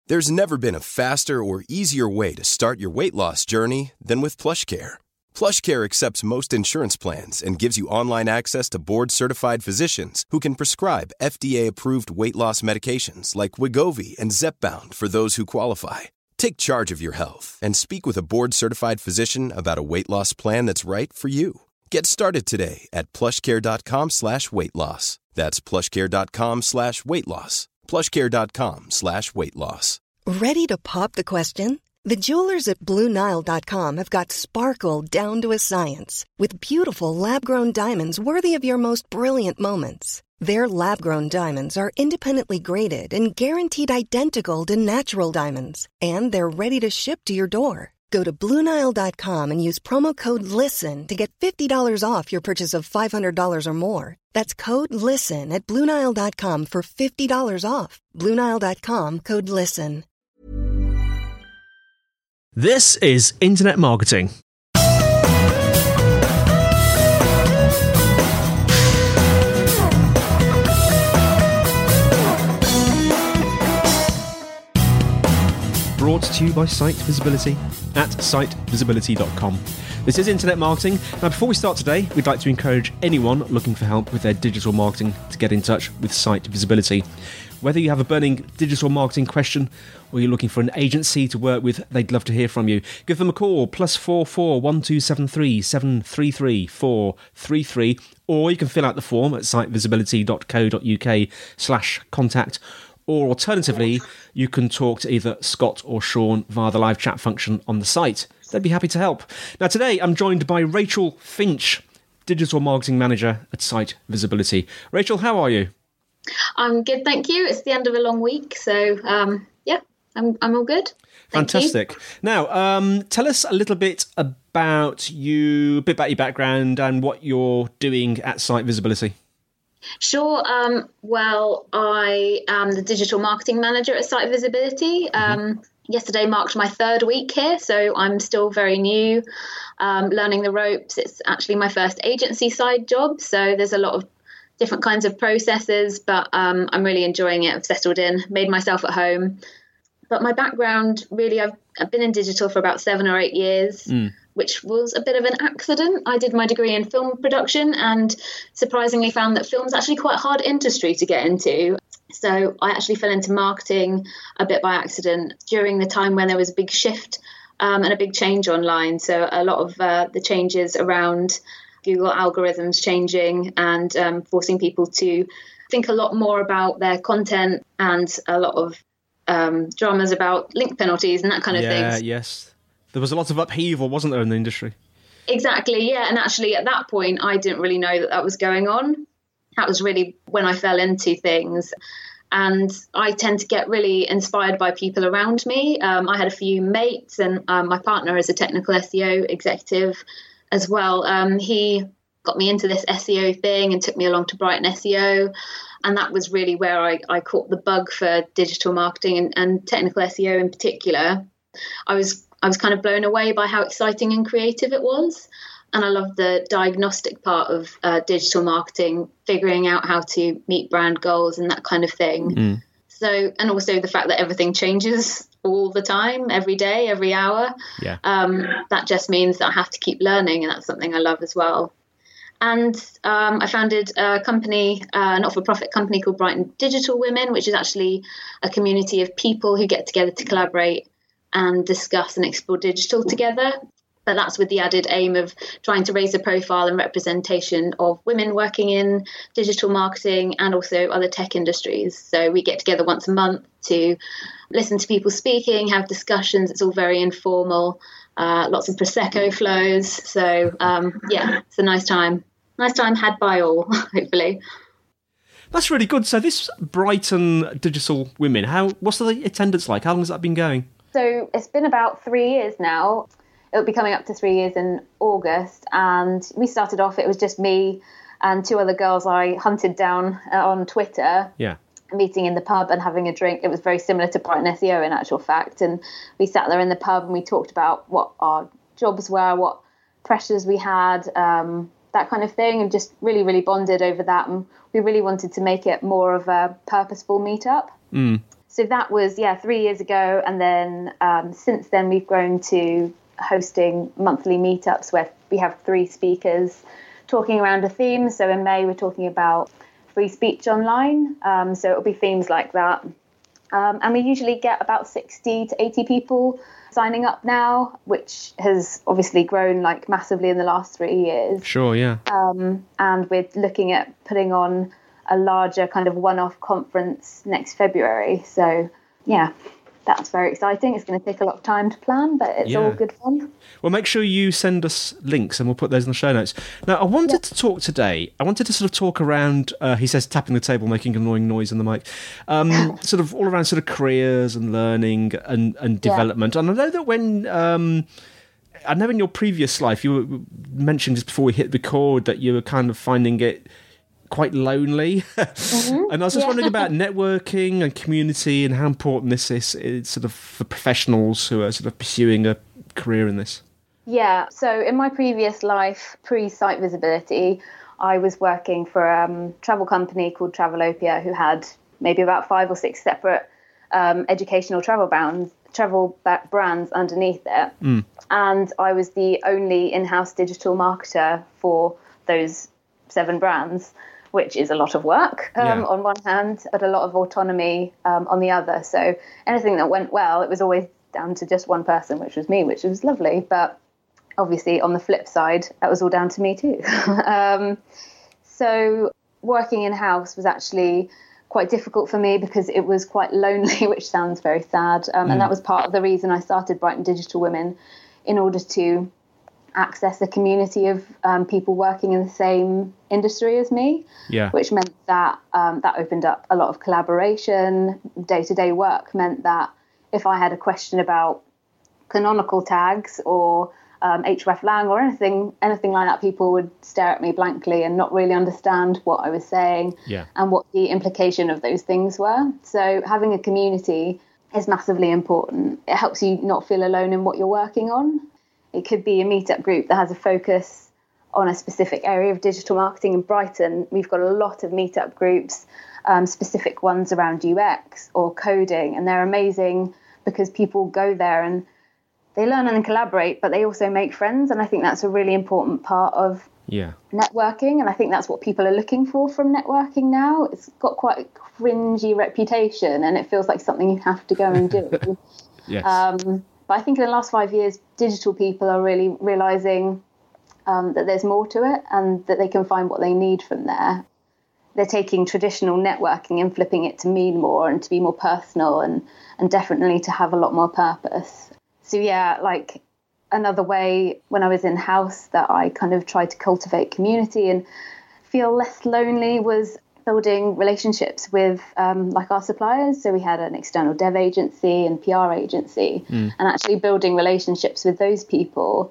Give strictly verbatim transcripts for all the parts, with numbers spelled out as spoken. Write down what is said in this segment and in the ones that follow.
There's never been a faster or easier way to start your weight loss journey than with PlushCare. PlushCare accepts most insurance plans and gives you online access to board-certified physicians who can prescribe F D A-approved weight loss medications like Wegovy and Zepbound for those who qualify. Take charge of your health and speak with a board-certified physician about a weight loss plan that's right for you. Get started today at plushcare.com slash weight loss. That's plushcare.com slash weight loss. plushcare.com slash weight loss. Ready to pop the question? The jewelers at Blue Nile dot com have got sparkle down to a science with beautiful lab-grown diamonds worthy of your most brilliant moments. Their lab-grown diamonds are independently graded and guaranteed identical to natural diamonds, and they're ready to ship to your door. Go to Blue Nile dot com and use promo code LISTEN to get fifty dollars off your purchase of five hundred dollars or more. That's code LISTEN at Blue Nile dot com for fifty dollars off. Blue Nile dot com, code LISTEN. This is Internet Marketing. Brought to you by Site Visibility at site visibility dot com. This is Internet Marketing. Now, before we start today, we'd like to encourage anyone looking for help with their digital marketing to get in touch with Site Visibility. Whether you have a burning digital marketing question or you're looking for an agency to work with, they'd love to hear from you. Give them a call, plus four four one two seven three seven three three four three three, or you can fill out the form at site visibility dot co dot uk slash contact. Or alternatively, you can talk to either Scott or Sean via the live chat function on the site. They'd be happy to help. Now, today I'm joined by Rachel Finch, Digital Marketing Manager at Site Visibility. Rachel, how are you? I'm good, thank you. It's the end of a long week, so um, yeah, I'm I'm all good. Thank Fantastic. You. Now, um, tell us a little bit about you, a bit about your background and what you're doing at Site Visibility. Sure. Um, well, I am the Digital Marketing Manager at Site Visibility. Um, mm-hmm. Yesterday marked my third week here, so I'm still very new, um, learning the ropes. It's actually my first agency side job, so there's a lot of different kinds of processes, but um, I'm really enjoying it. I've settled in, made myself at home. But my background, really, I've, I've been in digital for about seven or eight years, mm. which was a bit of an accident. I did my degree in film production and surprisingly found that film's actually quite a hard industry to get into. So I actually fell into marketing a bit by accident during the time when there was a big shift um, and a big change online. So a lot of uh, the changes around Google algorithms changing and um, forcing people to think a lot more about their content, and a lot of um, dramas about link penalties and that kind of thing. Yeah, yes. There was a lot of upheaval, wasn't there, in the industry? Exactly, yeah. And actually at that point, I didn't really know that that was going on. That was really when I fell into things. And I tend to get really inspired by people around me. Um, I had a few mates, and um, my partner is a technical S E O executive as well. Um, he got me into this S E O thing and took me along to Brighton S E O. And that was really where I, I caught the bug for digital marketing and, and technical S E O in particular. I was I was kind of blown away by how exciting and creative it was. And I love the diagnostic part of uh, digital marketing, figuring out how to meet brand goals and that kind of thing. Mm. So, and also the fact that everything changes all the time, every day, every hour. Yeah. Um, that just means that I have to keep learning, and that's something I love as well. And um, I founded a company, uh, a not-for-profit company called Brighton Digital Women, which is actually a community of people who get together to collaborate and discuss and explore digital together. But that's with the added aim of trying to raise the profile and representation of women working in digital marketing and also other tech industries. So we get together once a month to listen to people speaking, have discussions. It's all very informal, uh, lots of Prosecco flows. So, um, yeah, it's a nice time. Nice time had by all, hopefully. That's really good. So this Brighton Digital Women, how what's the attendance like? How long has that been going? So it's been about three years now. It'll be coming up to three years in August. And we started off, it was just me and two other girls I hunted down uh, on Twitter. Yeah. Meeting in the pub and having a drink. It was very similar to Brighton S E O in actual fact. And we sat there in the pub and we talked about what our jobs were, what pressures we had, um, that kind of thing, and just really, really bonded over that. And we really wanted to make it more of a purposeful meetup. Mm. so that was, yeah, three years ago. And then um, since then, we've grown to hosting monthly meetups where we have three speakers talking around a theme. So in May, we're talking about free speech online. Um, so it'll be themes like that. Um, and we usually get about sixty to eighty people signing up now, which has obviously grown like massively in the last three years. Sure, yeah. Um, and we're looking at putting on a larger kind of one-off conference next February. So, yeah, that's very exciting. It's going to take a lot of time to plan, but it's yeah. all good fun. Well, make sure you send us links and we'll put those in the show notes. Now, I wanted yeah. to talk today, I wanted to sort of talk around, uh, he says tapping the table, making annoying noise on the mic, um, sort of all around sort of careers and learning and, and development. Yeah. And I know that when... Um, I know in your previous life, you mentioned just before we hit record that you were kind of finding it quite lonely. Mm-hmm. And I was just yeah. wondering about networking and community and how important this is, is sort of for professionals who are sort of pursuing a career in this. Yeah, so in my previous life, pre-Site Visibility, I was working for a um, travel company called Travelopia who had maybe about five or six separate um, educational travel brands, travel brands underneath it. Mm. And I was the only in-house digital marketer for those seven brands, which is a lot of work um, yeah. on one hand, but a lot of autonomy um, on the other. So anything that went well, it was always down to just one person, which was me, which was lovely. But obviously on the flip side, that was all down to me too. um, so working in-house was actually quite difficult for me because it was quite lonely, which sounds very sad. Um, mm. And that was part of the reason I started Brighton Digital Women, in order to access a community of um, people working in the same industry as me, yeah. which meant that um, that opened up a lot of collaboration. Day-to-day work meant that if I had a question about canonical tags or um, href lang or anything anything like that, people would stare at me blankly and not really understand what I was saying yeah. and what the implication of those things were. So having a community is massively important. It helps you not feel alone in what you're working on. It could be a meetup group that has a focus on a specific area of digital marketing. In Brighton, we've got a lot of meetup groups, um, specific ones around U X or coding, and they're amazing because people go there and they learn and collaborate, but they also make friends. And I think that's a really important part of yeah. networking. And I think that's what people are looking for from networking now. It's got quite a cringy reputation and it feels like something you have to go and do. yes. Um, But I think in the last five years, digital people are really realising um, that there's more to it and that they can find what they need from there. They're taking traditional networking and flipping it to mean more and to be more personal and, and definitely to have a lot more purpose. So, yeah, like another way when I was in-house that I kind of tried to cultivate community and feel less lonely was building relationships with um, like our suppliers. So we had an external dev agency and P R agency mm. and actually building relationships with those people.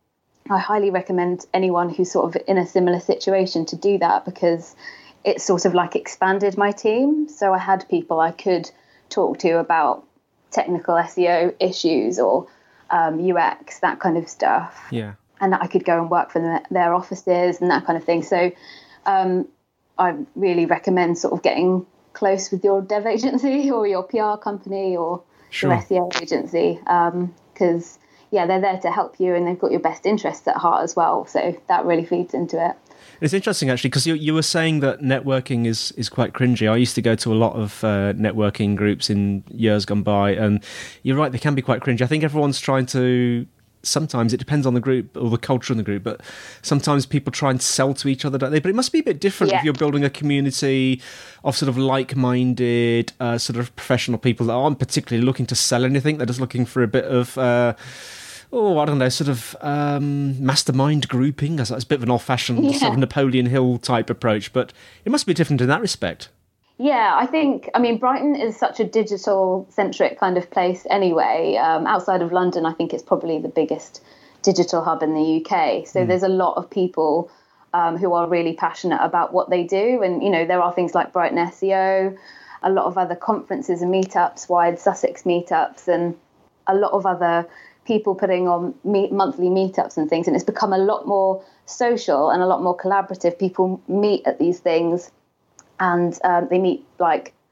I highly recommend anyone who's sort of in a similar situation to do that because it sort of like expanded my team. So I had people I could talk to about technical S E O issues or um, U X, that kind of stuff. Yeah. And that I could go and work for them, their offices and that kind of thing. So um, I really recommend sort of getting close with your dev agency or your P R company or sure. your S E O agency because, um, yeah, they're there to help you and they've got your best interests at heart as well. So that really feeds into it. It's interesting, actually, because you, you were saying that networking is, is quite cringy. I used to go to a lot of uh, networking groups in years gone by, and you're right, they can be quite cringy. I think everyone's trying to... Sometimes it depends on the group or the culture in the group, but sometimes people try and sell to each other, don't they? But it must be a bit different yeah. if you're building a community of sort of like-minded, uh, sort of professional people that aren't particularly looking to sell anything. They're just looking for a bit of... Uh, Oh, I don't know, sort of um, mastermind grouping. That's, that's a bit of an old-fashioned yeah. sort of Napoleon Hill type approach, but it must be different in that respect. Yeah, I think, I mean, Brighton is such a digital-centric kind of place anyway. Um, outside of London, I think it's probably the biggest digital hub in the U K. So mm. there's a lot of people um, who are really passionate about what they do. And, you know, there are things like Brighton S E O, a lot of other conferences and meetups, Wide Sussex meetups, and a lot of other people putting on meet, monthly meetups and things, and it's become a lot more social and a lot more collaborative. People meet at these things and um, they meet like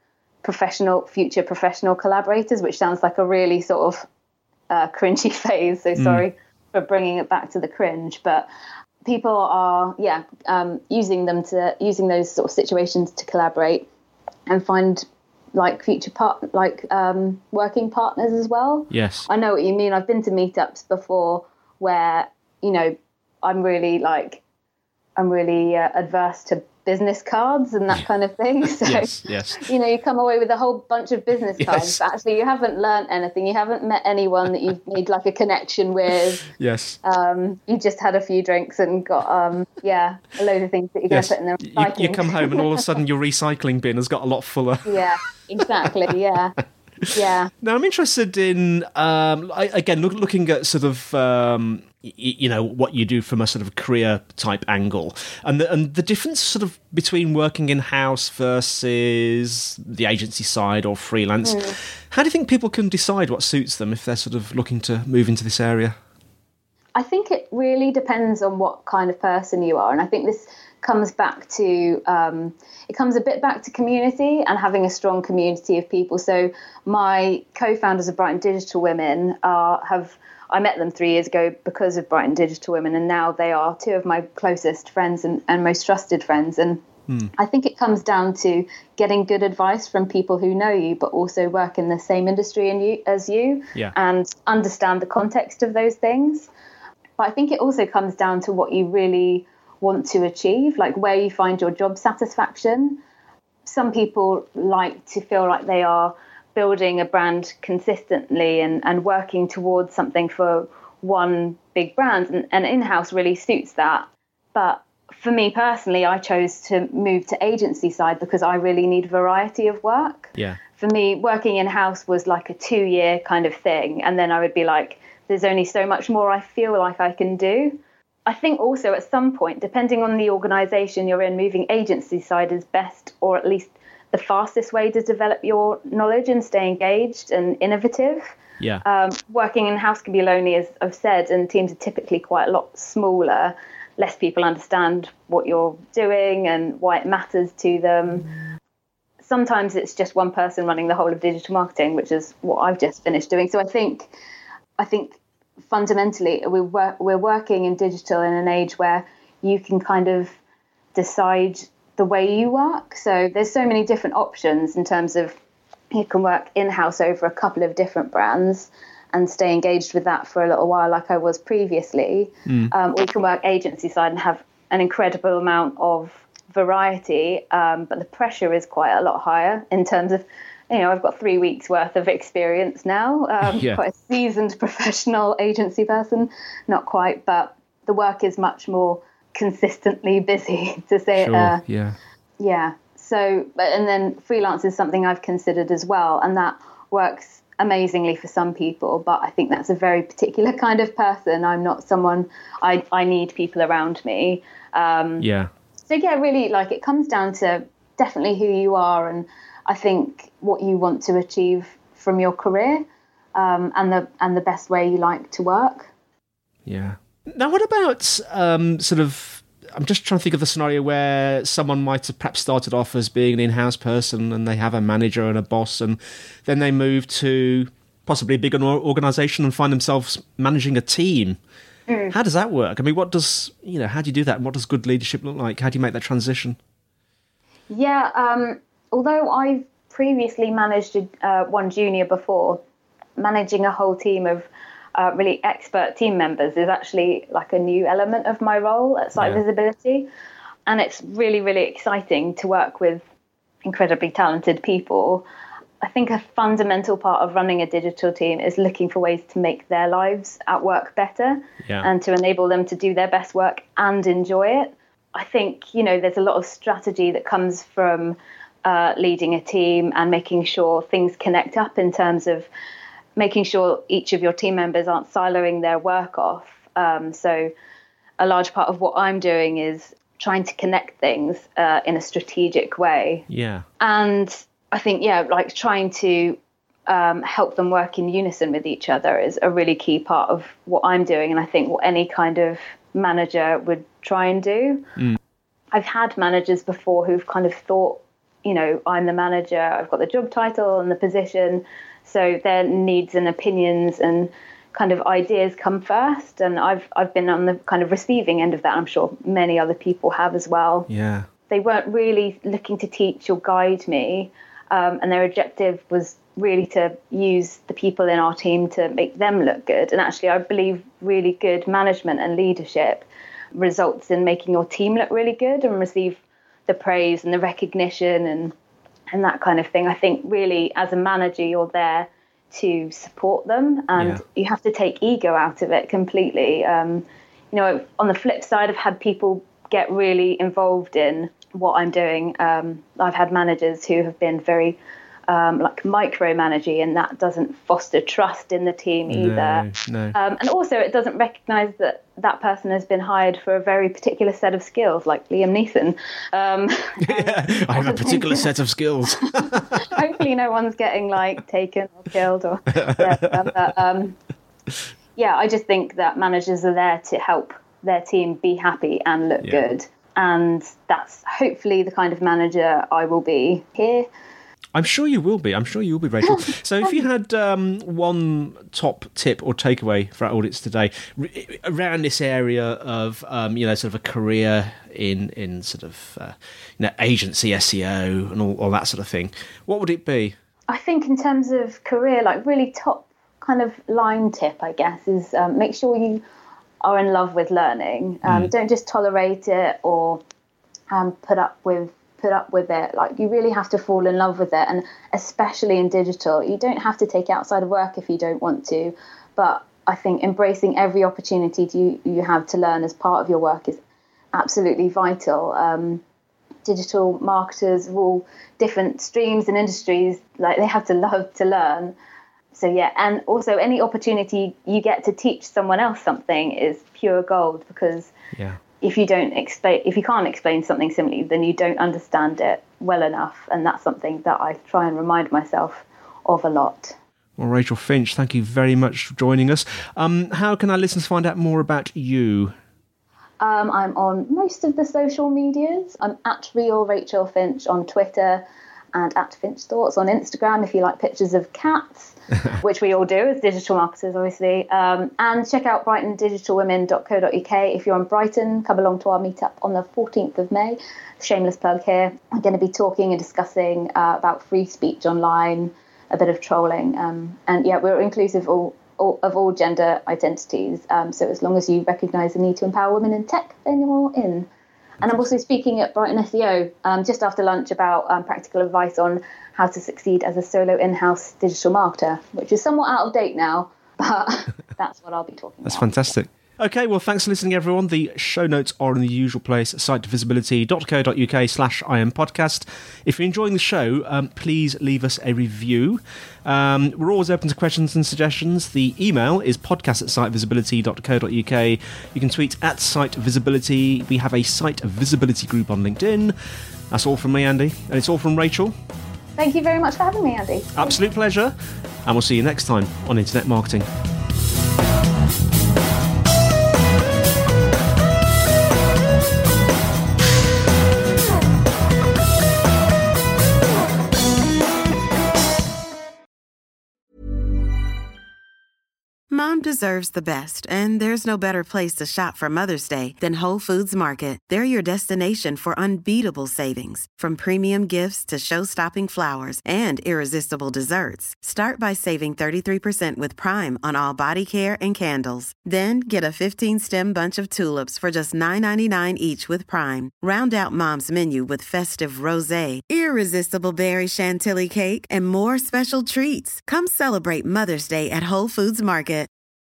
professional, future professional collaborators, which sounds like a really sort of uh, cringy phase. So sorry mm. for bringing it back to the cringe, but people are, yeah, um, using them to using those sort of situations to collaborate and find like future part, like um, working partners as well. Yes, I know what you mean. I've been to meetups before where, you know, I'm really like, I'm really uh, adverse to business cards and that kind of thing. So, yes, yes. you know, you come away with a whole bunch of business cards, yes. but actually you haven't learnt anything. You haven't met anyone that you've made like a connection with. Yes. Um, you just had a few drinks and got, um, yeah, a load of things that you're yes. going to put in the recycling. You, you come home and all of a sudden your recycling bin has got a lot fuller. Yeah, exactly, yeah. Yeah. Now, I'm interested in, um, I, again, look, looking at sort of, um, y- you know, what you do from a sort of career type angle, and the, and the difference sort of between working in-house versus the agency side or freelance. Mm. How do you think people can decide what suits them if they're sort of looking to move into this area? I think it really depends on what kind of person you are. And I think this comes back to, um, it comes a bit back to community and having a strong community of people. So my co-founders of Brighton Digital Women are, have, I met them three years ago because of Brighton Digital Women, and now they are two of my closest friends and, and most trusted friends. And hmm. I think it comes down to getting good advice from people who know you, but also work in the same industry in you, as you, yeah. and understand the context of those things. But I think it also comes down to what you really want to achieve, like where you find your job satisfaction. Some people like to feel like they are building a brand consistently and, and working towards something for one big brand, and, and in-house really suits that. But for me personally, I chose to move to agency side because I really need variety of work. Yeah. For me, working in-house was like a two-year kind of thing, and then I would be like, there's only so much more I feel like I can do. I think also at some point, depending on the organisation you're in, moving agency side is best, or at least the fastest way to develop your knowledge and stay engaged and innovative. Yeah. Um, working in-house can be lonely, as I've said, and teams are typically quite a lot smaller. Less people understand what you're doing and why it matters to them. Sometimes it's just one person running the whole of digital marketing, which is what I've just finished doing. So I think, I think fundamentally we're wor- we're working in digital in an age where you can kind of decide the way you work. So there's so many different options in terms of you can work in-house over a couple of different brands and stay engaged with that for a little while like I was previously. Mm. Um, or you can work agency side and have an incredible amount of variety, um, but the pressure is quite a lot higher in terms of, you know, I've got three weeks worth of experience now, um, yeah. quite a seasoned professional agency person, not quite, but the work is much more consistently busy, to say sure, it. Uh, yeah. Yeah. So, and then freelance is something I've considered as well, and that works amazingly for some people, but I think that's a very particular kind of person. I'm not someone, I, I need people around me. Um, yeah. So yeah, really, like it comes down to definitely who you are, and I think what you want to achieve from your career, um, and the and the best way you like to work. Yeah. Now, what about um, sort of? I'm just trying to think of the scenario where someone might have perhaps started off as being an in-house person, and they have a manager and a boss, and then they move to possibly a bigger organisation and find themselves managing a team. Mm. How does that work? I mean, what does you know? How do you do that? And what does good leadership look like? How do you make that transition? Yeah. Um, although I've previously managed uh, one junior before, managing a whole team of uh, really expert team members is actually like a new element of my role at Site yeah. Visibility. And it's really, really exciting to work with incredibly talented people. I think a fundamental part of running a digital team is looking for ways to make their lives at work better yeah. and to enable them to do their best work and enjoy it. I think, you know, there's a lot of strategy that comes from uh, leading a team and making sure things connect up in terms of making sure each of your team members aren't siloing their work off. Um, so a large part of what I'm doing is trying to connect things uh, in a strategic way. Yeah. And I think, yeah, like trying to um, help them work in unison with each other is a really key part of what I'm doing. And I think what any kind of manager would try and do. Mm. I've had managers before who've kind of thought you know, I'm the manager, I've got the job title and the position, so their needs and opinions and kind of ideas come first. And I've I've been on the kind of receiving end of that. I'm sure many other people have as well. Yeah. They weren't really looking to teach or guide me, um, and their objective was really to use the people in our team to make them look good. And actually, I believe really good management and leadership results in making your team look really good and receive the praise and the recognition and and that kind of thing. I think really as a manager, you're there to support them, and yeah. you have to take ego out of it completely. Um, you know, on the flip side, I've had people get really involved in what I'm doing. Um, I've had managers who have been very um, like micromanaging, and that doesn't foster trust in the team either. No, no. Um, and also it doesn't recognise that that person has been hired for a very particular set of skills, like Liam Neeson. Um, yeah, I have a particular set of skills. Hopefully no one's getting like taken or killed or whatever. But, um, yeah, I just think that managers are there to help their team be happy and look yeah. good. And that's hopefully the kind of manager I will be here. I'm sure you will be. I'm sure you will be, Rachel. So if you had um, one top tip or takeaway for our audience today r- around this area of, um, you know, sort of a career in, in sort of, uh, you know, agency S E O and all, all that sort of thing, what would it be? I think in terms of career, like really top kind of line tip, I guess, is um, make sure you are in love with learning. Um, mm. Don't just tolerate it or um, put up with put up with it. Like, you really have to fall in love with it, and especially in digital, you don't have to take it outside of work if you don't want to, but I think embracing every opportunity you, you have to learn as part of your work is absolutely vital. Um, digital marketers of all different streams and industries, like, they have to love to learn. So yeah, and also any opportunity you get to teach someone else something is pure gold, because yeah. if you don't explain, if you can't explain something simply, then you don't understand it well enough. And that's something that I try and remind myself of a lot. Well, Rachel Finch, thank you very much for joining us. Um, how can our listeners find out more about you? Um, I'm on most of the social medias. I'm at Real Rachel Finch on Twitter and at Finch Thoughts on Instagram if you like pictures of cats, which we all do as digital marketers, obviously. Um, and check out brighton digital women dot co dot uk. If you're in Brighton, come along to our meetup on the fourteenth of May. Shameless plug here. I'm going to be talking and discussing uh, about free speech online, a bit of trolling. Um, and yeah, we're inclusive all, all, of all gender identities. Um, so as long as you recognise the need to empower women in tech, then you're in. And I'm also speaking at Brighton S E O um, just after lunch about um, practical advice on how to succeed as a solo in-house digital marketer, which is somewhat out of date now, but that's what I'll be talking That's about. That's fantastic. Okay, well, thanks for listening, everyone. The show notes are in the usual place, site visibility dot co dot uk slash im podcast. If you're enjoying the show, um, please leave us a review. Um, we're always open to questions and suggestions. The email is podcast at site visibility dot co dot uk. You can tweet at Site Visibility. We have a Site Visibility group on LinkedIn. That's all from me, Andy. And it's all from Rachel. Thank you very much for having me, Andy. Absolute pleasure. And we'll see you next time on Internet Marketing. Mom deserves the best, and there's no better place to shop for Mother's Day than Whole Foods Market. They're your destination for unbeatable savings, from premium gifts to show-stopping flowers and irresistible desserts. Start by saving thirty-three percent with Prime on all body care and candles. Then get a fifteen-stem bunch of tulips for just nine ninety-nine each with Prime. Round out Mom's menu with festive rosé, irresistible berry chantilly cake, and more special treats. Come celebrate Mother's Day at Whole Foods Market.